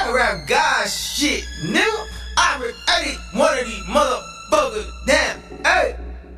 around God shit, nigga. I created one of these motherfuckers, damn, hey.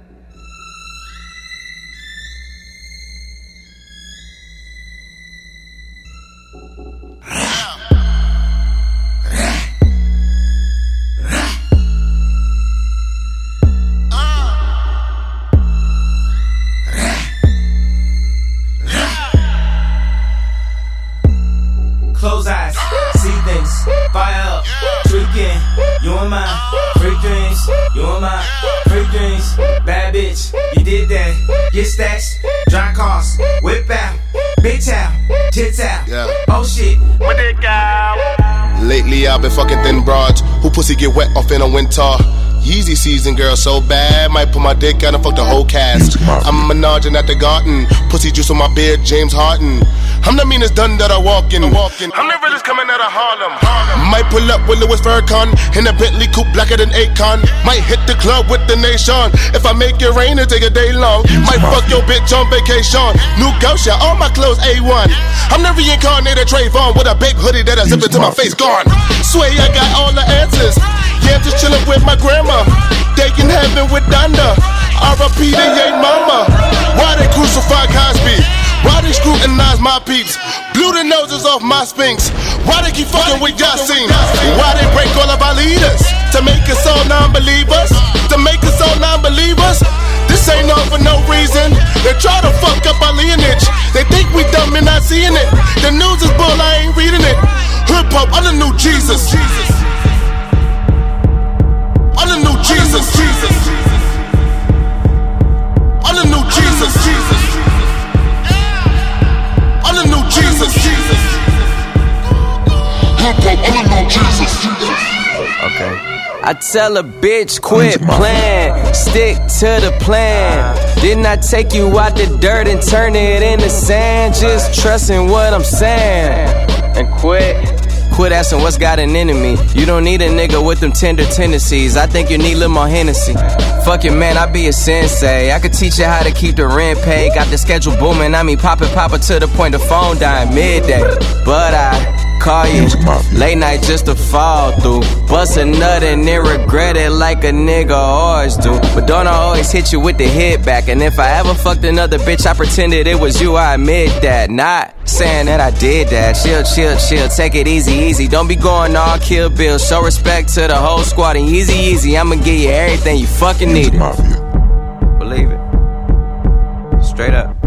Close eyes, see things, fire up, tweaking, you and mine, free dreams, you and mine, free dreams, bad bitch, you did that, get stacks, drive cars, whip out, big town, tits out, oh shit, what that guy? Lately I've been fucking thin broads, who pussy get wet off in a winter. Yeezy season, girl, so bad. Might put my dick out and fuck the whole cast. I'm menaging at the garden. Pussy juice on my beard, James Harden. I'm the meanest done that I walk in. I'm the realest coming out of Harlem. Might pull up with Louis Farrakhan in a Bentley coupe blacker than Akon. Might hit the club with the nation. If I make it rain, it'll take a day long. Might fuck your bitch on vacation. New Gosha, all my clothes A1. I'm the reincarnated Trayvon with a big hoodie that I zip into my face gone. Sway, I got all the answers. Yeah, I'm just chillin' with my grandma. They in heaven with Donda. R.I.P. to Ye Mama. Why they crucify Cosby? Why they scrutinize my peeps? Blew the noses off my Sphinx. Why they keep fucking with Yasin? Why they break all of our leaders? To make us all non-believers? To make us all non-believers? This ain't all for no reason. They try to fuck up our lineage. They think we dumb and not seeing it. The news is bull, I ain't reading it. Hood pop, I'm the new Jesus. I'm the new Jesus. I'm the new Jesus. I'm the new Jesus. I'm the new Jesus. Okay. I tell a bitch quit playing, stick to the plan. Didn't I take you out the dirt and turn it into sand? Just trusting what I'm saying and Quit asking what's got an enemy. You don't need a nigga with them tender tendencies. I think you need a little more Hennessy. Fuck it, man, I be a sensei. I could teach you how to keep the rent paid. Got the schedule booming, I mean poppin' to the point the phone dying midday. But I call you late night just to fall through. Bust a nut and then regret it like a nigga always do. But don't I always hit you with the hit back? And if I ever fucked another bitch, I pretended it was you, I admit that. Not saying that I did that. Chill, take it easy. Don't be going all Kill Bill. Show respect to the whole squad and easy. I'ma give you everything you fucking needed. Believe it. Straight up.